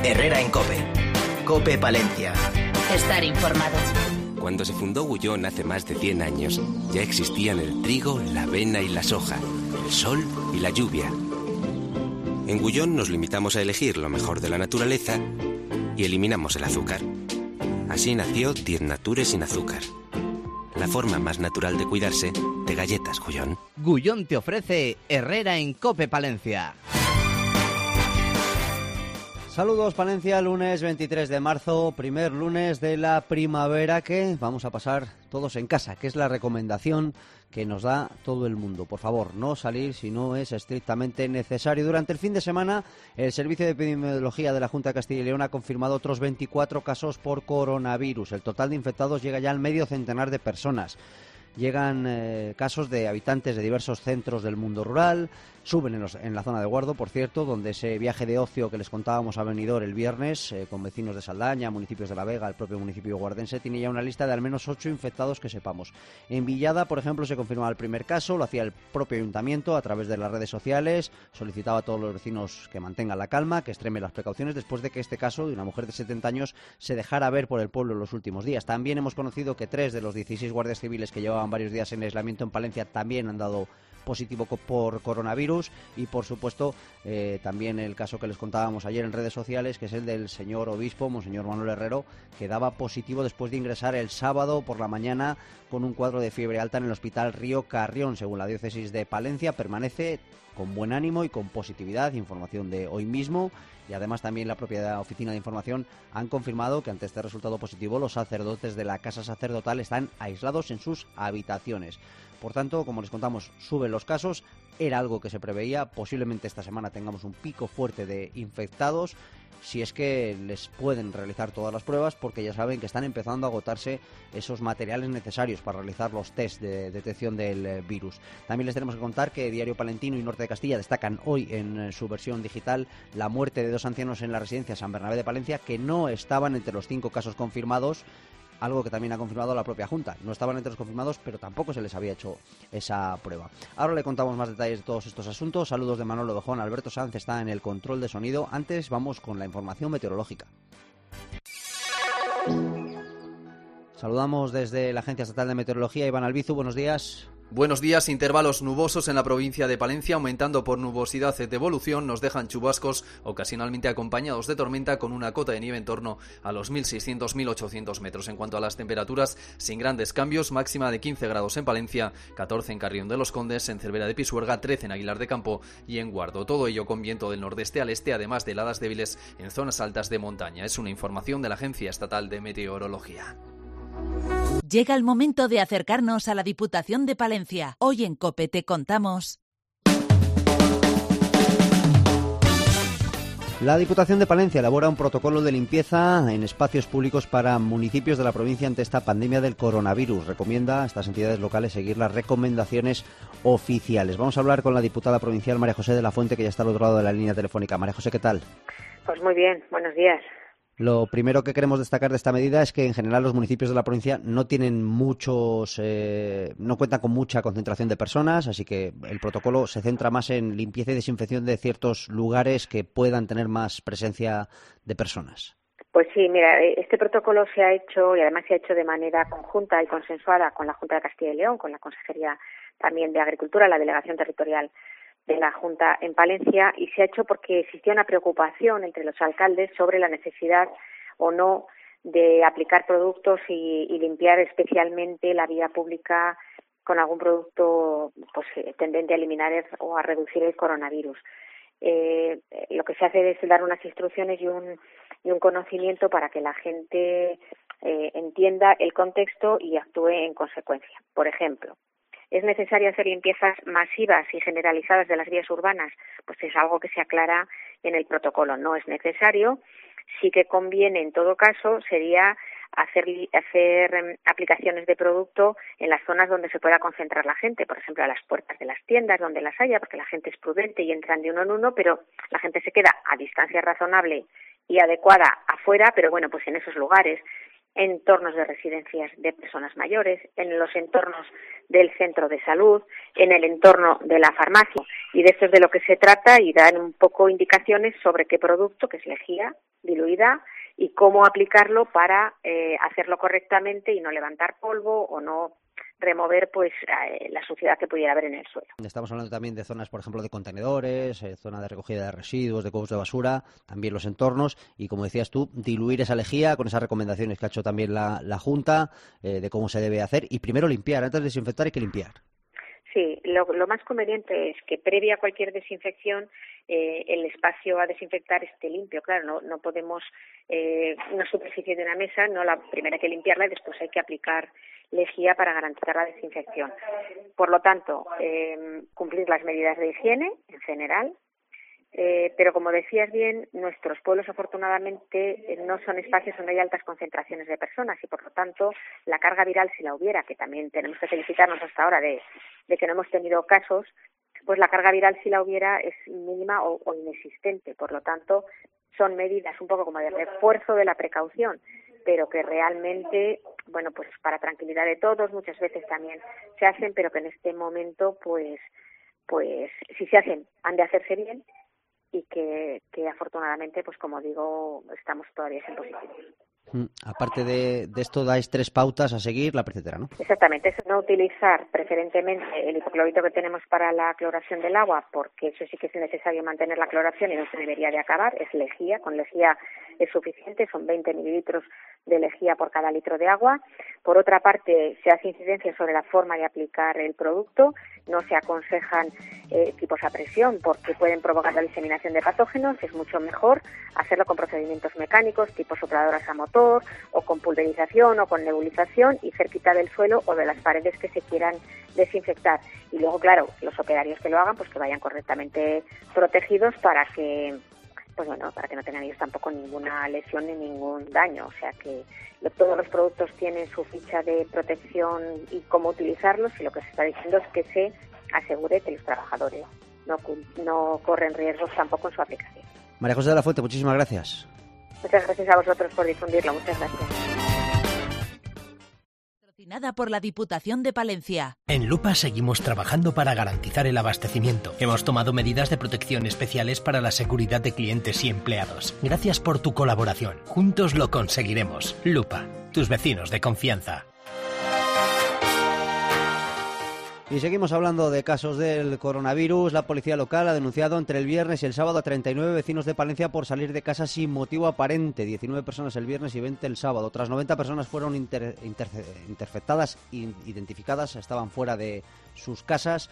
Herrera en COPE. COPE Palencia. Estar informado. Cuando se fundó Gullón hace más de 100 años, ya existían el trigo, la avena y la soja, el sol y la lluvia. En Gullón nos limitamos a elegir lo mejor de la naturaleza y eliminamos el azúcar. Así nació Diez Natures sin azúcar. La forma más natural de cuidarse de galletas Gullón. Gullón te ofrece Herrera en COPE Palencia. Saludos Palencia, lunes 23 de marzo, primer lunes de la primavera que vamos a pasar todos en casa, que es la recomendación que nos da todo el mundo. Por favor, no salir si no es estrictamente necesario. Durante el fin de semana, el Servicio de Epidemiología de la Junta de Castilla y León ha confirmado otros 24 casos por coronavirus. El total de infectados llega ya al medio centenar de personas. Llegan casos de habitantes de diversos centros del mundo rural, suben en la zona de Guardo, por cierto, donde ese viaje de ocio que les contábamos a Benidorm el viernes, con vecinos de Saldaña, municipios de La Vega, el propio municipio guardense, tiene ya una lista de al menos 8 infectados que sepamos. En Villada, por ejemplo, se confirmaba el primer caso, lo hacía el propio ayuntamiento a través de las redes sociales, solicitaba a todos los vecinos que mantengan la calma, que extremen las precauciones, después de que este caso de una mujer de 70 años se dejara ver por el pueblo en los últimos días. También hemos conocido que 3 de los 16 guardias civiles que llevaban varios días en aislamiento en Palencia también han dado positivo por coronavirus y por supuesto también el caso que les contábamos ayer en redes sociales, que es el del señor obispo, monseñor Manuel Herrero, que daba positivo después de ingresar el sábado por la mañana con un cuadro de fiebre alta en el hospital Río Carrión. Según la diócesis de Palencia, permanece con buen ánimo y con positividad, información de hoy mismo, y además también la propia oficina de información han confirmado que ante este resultado positivo los sacerdotes de la casa sacerdotal están aislados en sus habitaciones. Por tanto, como les contamos, suben los casos, era algo que se preveía, posiblemente esta semana tengamos un pico fuerte de infectados, si es que les pueden realizar todas las pruebas, porque ya saben que están empezando a agotarse esos materiales necesarios para realizar los test de detección del virus. También les tenemos que contar que Diario Palentino y Norte de Castilla destacan hoy en su versión digital la muerte de 2 ancianos en la residencia San Bernabé de Palencia que no estaban entre los 5 casos confirmados, algo que también ha confirmado la propia Junta. No estaban entre los confirmados, pero tampoco se les había hecho esa prueba. Ahora le contamos más detalles de todos estos asuntos. Saludos de Manolo Bejón. Alberto Sanz está en el control de sonido. Antes vamos con la información meteorológica. Saludamos desde la Agencia Estatal de Meteorología. Iván Albizu, buenos días. Buenos días. Intervalos nubosos en la provincia de Palencia, aumentando por nubosidad de evolución, nos dejan chubascos ocasionalmente acompañados de tormenta con una cota de nieve en torno a los 1.600-1.800 metros. En cuanto a las temperaturas, sin grandes cambios, máxima de 15 grados en Palencia, 14 en Carrión de los Condes, en Cervera de Pisuerga, 13 en Aguilar de Campo y en Guardo. Todo ello con viento del nordeste al este, además de heladas débiles en zonas altas de montaña. Es una información de la Agencia Estatal de Meteorología. Llega el momento de acercarnos a la Diputación de Palencia. Hoy en COPE te contamos. La Diputación de Palencia elabora un protocolo de limpieza en espacios públicos para municipios de la provincia ante esta pandemia del coronavirus. Recomienda a estas entidades locales seguir las recomendaciones oficiales. Vamos a hablar con la diputada provincial María José de la Fuente, que ya está al otro lado de la línea telefónica. María José, ¿qué tal? Pues muy bien, buenos días. Lo primero que queremos destacar de esta medida es que en general los municipios de la provincia no tienen no cuentan con mucha concentración de personas, así que el protocolo se centra más en limpieza y desinfección de ciertos lugares que puedan tener más presencia de personas. Pues sí, mira, este protocolo se ha hecho y además se ha hecho de manera conjunta y consensuada con la Junta de Castilla y León, con la Consejería también de Agricultura, la Delegación Territorial de la Junta en Palencia, y se ha hecho porque existía una preocupación entre los alcaldes sobre la necesidad o no de aplicar productos y limpiar especialmente la vía pública con algún producto pues tendente a eliminar o a reducir el coronavirus. Lo que se hace es dar unas instrucciones y un conocimiento para que la gente entienda el contexto y actúe en consecuencia. Por ejemplo, ¿es necesario hacer limpiezas masivas y generalizadas de las vías urbanas? Pues es algo que se aclara en el protocolo. No es necesario. Sí que conviene, en todo caso, sería hacer aplicaciones de producto en las zonas donde se pueda concentrar la gente, por ejemplo, a las puertas de las tiendas, donde las haya, porque la gente es prudente y entran de uno en uno, pero la gente se queda a distancia razonable y adecuada afuera, pero bueno, pues en esos lugares. en entornos de residencias de personas mayores, en los entornos del centro de salud, en el entorno de la farmacia. Y de esto es de lo que se trata, y dan un poco indicaciones sobre qué producto, que es lejía diluida, y cómo aplicarlo para hacerlo correctamente y no levantar polvo o no remover la suciedad que pudiera haber en el suelo. Estamos hablando también de zonas, por ejemplo, de contenedores, zona de recogida de residuos, de cubos de basura, también los entornos, y como decías tú, diluir esa lejía con esas recomendaciones que ha hecho también la Junta de cómo se debe hacer, y primero limpiar. Antes de desinfectar hay que limpiar. Sí, lo más conveniente es que previa a cualquier desinfección el espacio a desinfectar esté limpio. Claro, no podemos una superficie de una mesa, no la primera hay que limpiarla y después hay que aplicar lejía para garantizar la desinfección. Por lo tanto, cumplir las medidas de higiene en general, pero como decías bien, nuestros pueblos afortunadamente no son espacios donde hay altas concentraciones de personas y por lo tanto la carga viral, si la hubiera, que también tenemos que felicitarnos hasta ahora de que no hemos tenido casos, pues la carga viral, si la hubiera, es mínima o inexistente. Por lo tanto, son medidas un poco como de refuerzo de la precaución, pero que realmente, bueno, pues para tranquilidad de todos, muchas veces también se hacen, pero que en este momento, pues si se hacen, han de hacerse bien y que afortunadamente, pues como digo, estamos todavía sin positivos. Aparte de esto, dais 3 pautas a seguir, la precetera, ¿no? Exactamente, es no utilizar preferentemente el hipoclorito que tenemos para la cloración del agua, porque eso sí que es necesario mantener la cloración y no se debería de acabar, es lejía, con lejía es suficiente, son 20 mililitros de lejía por cada litro de agua. Por otra parte, se hace incidencia sobre la forma de aplicar el producto, no se aconsejan tipos a presión porque pueden provocar la diseminación de patógenos, es mucho mejor hacerlo con procedimientos mecánicos tipo sopladoras a motor o con pulverización o con nebulización y cerquita del suelo o de las paredes que se quieran desinfectar. Y luego, claro, los operarios que lo hagan, pues que vayan correctamente protegidos para que no tengan ellos tampoco ninguna lesión ni ningún daño. O sea que todos los productos tienen su ficha de protección y cómo utilizarlos, y lo que se está diciendo es que se asegure que los trabajadores no corren riesgos tampoco en su aplicación. María José de la Fuente, muchísimas gracias. Muchas gracias a vosotros por difundirlo. Muchas gracias. Patrocinada por la Diputación de Palencia. En Lupa seguimos trabajando para garantizar el abastecimiento. Hemos tomado medidas de protección especiales para la seguridad de clientes y empleados. Gracias por tu colaboración. Juntos lo conseguiremos. Lupa, tus vecinos de confianza. Y seguimos hablando de casos del coronavirus. La policía local ha denunciado entre el viernes y el sábado a 39 vecinos de Palencia por salir de casa sin motivo aparente. 19 personas el viernes y 20 el sábado. Otras 90 personas fueron interceptadas e identificadas. Estaban fuera de sus casas,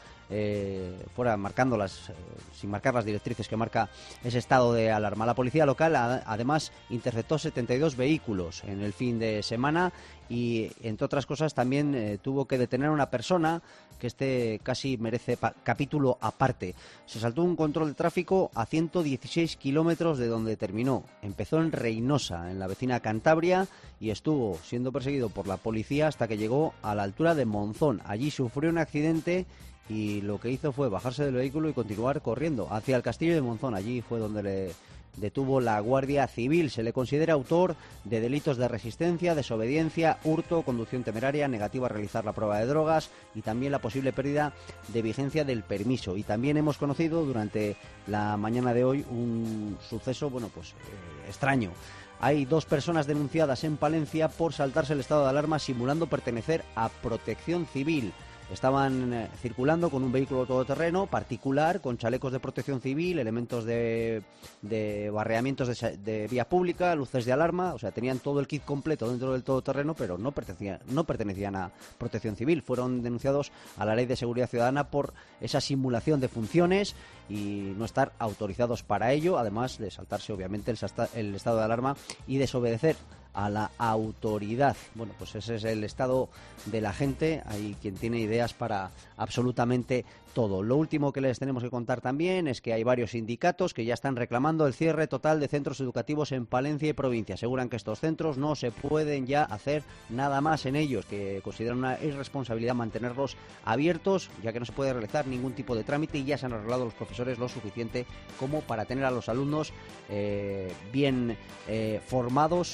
fuera marcándolas, sin marcar las directrices que marca ese estado de alarma. La policía local además interceptó 72 vehículos en el fin de semana y, entre otras cosas, también tuvo que detener a una persona que casi merece capítulo aparte. Se saltó un control de tráfico a 116 kilómetros de donde terminó. Empezó en Reynosa, en la vecina Cantabria, y estuvo siendo perseguido por la policía hasta que llegó a la altura de Monzón. Allí sufrió un accidente y lo que hizo fue bajarse del vehículo y continuar corriendo hacia el castillo de Monzón. Allí fue donde le detuvo la Guardia Civil. Se le considera autor de delitos de resistencia, desobediencia, hurto, conducción temeraria, negativa a realizar la prueba de drogas y también la posible pérdida de vigencia del permiso. Y también hemos conocido durante la mañana de hoy un suceso, extraño. Hay 2 personas denunciadas en Palencia por saltarse el estado de alarma simulando pertenecer a Protección Civil. Estaban circulando con un vehículo todoterreno particular, con chalecos de protección civil, elementos de barreamientos de vía pública, luces de alarma, o sea, tenían todo el kit completo dentro del todoterreno, pero no pertenecían a protección civil. Fueron denunciados a la Ley de Seguridad Ciudadana por esa simulación de funciones y no estar autorizados para ello, además de saltarse obviamente el estado de alarma y desobedecer a la autoridad. Bueno, pues ese es el estado de la gente. Hay quien tiene ideas para absolutamente todo. Lo último que les tenemos que contar también es que hay varios sindicatos que ya están reclamando el cierre total de centros educativos en Palencia y provincia. Aseguran que estos centros no se pueden ya hacer nada más en ellos, que consideran una irresponsabilidad mantenerlos abiertos, ya que no se puede realizar ningún tipo de trámite y ya se han arreglado los profesores lo suficiente como para tener a los alumnos bien formados con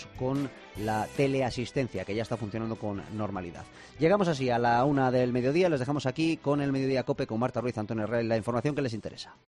la teleasistencia, que ya está funcionando con normalidad. Llegamos así a la 1 del mediodía, les dejamos aquí con el Mediodía COPE con Marta Ruiz, Antonio Herrera, la información que les interesa.